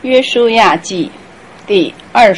约书亚记第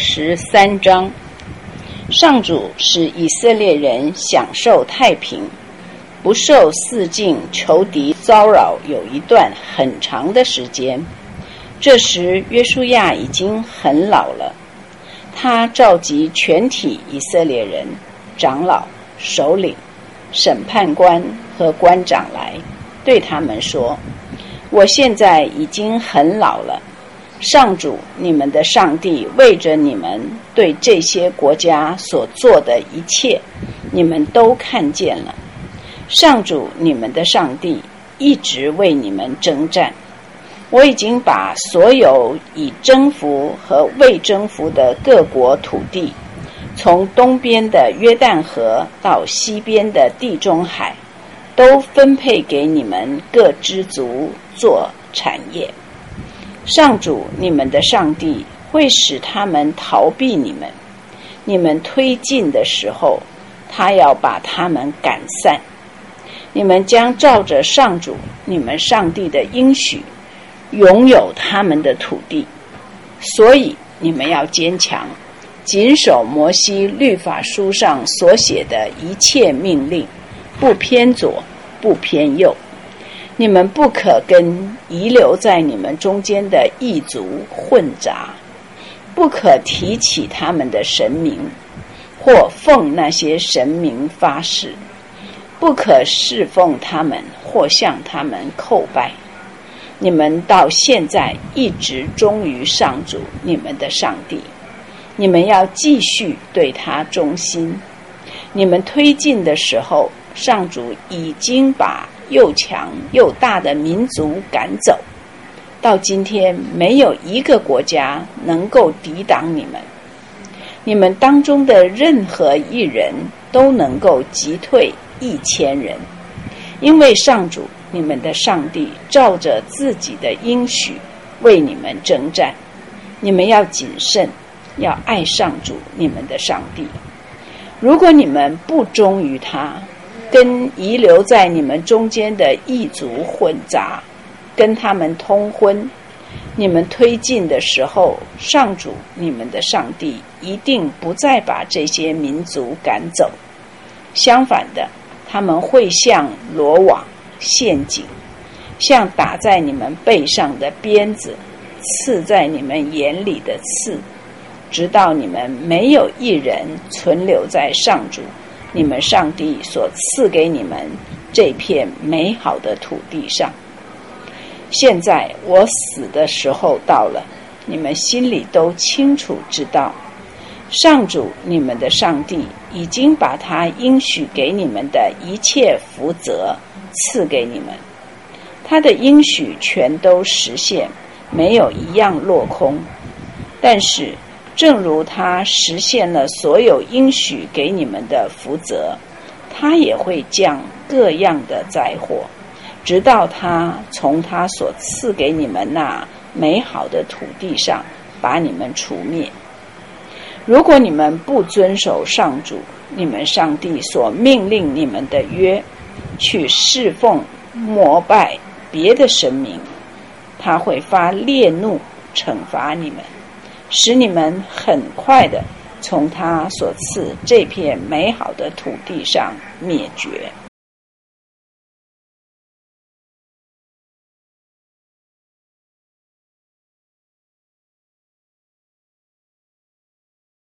23章，上主使以色列人享受太平，不受四境仇敌骚扰，有一段很长的时间。这时约书亚已经很老了，他召集全体以色列人、长老、首领、审判官和官长来，对他们说：我现在已经很老了，上主你们的上帝为着你们对这些国家所做的一切，你们都看见了。上主你们的上帝一直为你们征战，我已经把所有已征服和未征服的各国土地，从东边的约旦河到西边的地中海，都分配给你们各支族做产业。上主你们的上帝会使他们逃避你们，你们推进的时候，他要把他们赶散。你们将照着上主你们上帝的应许，拥有他们的土地。所以你们要坚强，谨守摩西律法书上所写的一切命令，不偏左，不偏右。你们不可跟遗留在你们中间的异族混杂，不可提起他们的神明，或奉那些神明发誓，不可侍奉他们，或向他们叩拜。你们到现在一直忠于上主你们的上帝，你们要继续对他忠心。你们推进的时候，上主已经把又强又大的民族赶走，到今天没有一个国家能够抵挡你们。你们当中的任何一人都能够击退1000人，因为上主你们的上帝照着自己的应许为你们征战。你们要谨慎，要爱上主你们的上帝。如果你们不忠于他，跟遗留在你们中间的异族混杂，跟他们通婚，你们推进的时候，上主你们的上帝一定不再把这些民族赶走。相反的，他们会像罗网、陷阱，像打在你们背上的鞭子，刺在你们眼里的刺，直到你们没有一人存留在上主你们上帝所赐给你们这片美好的土地上。现在我死的时候到了，你们心里都清楚知道，上主你们的上帝已经把他应许给你们的一切福泽赐给你们，他的应许全都实现，没有一样落空。但是正如他实现了所有应许给你们的福泽，他也会降各样的灾祸，直到他从他所赐给你们那美好的土地上把你们除灭。如果你们不遵守上主你们上帝所命令你们的约，去侍奉膜拜别的神明，他会发烈怒惩罚你们，使你们很快的从他所赐这片美好的土地上灭绝。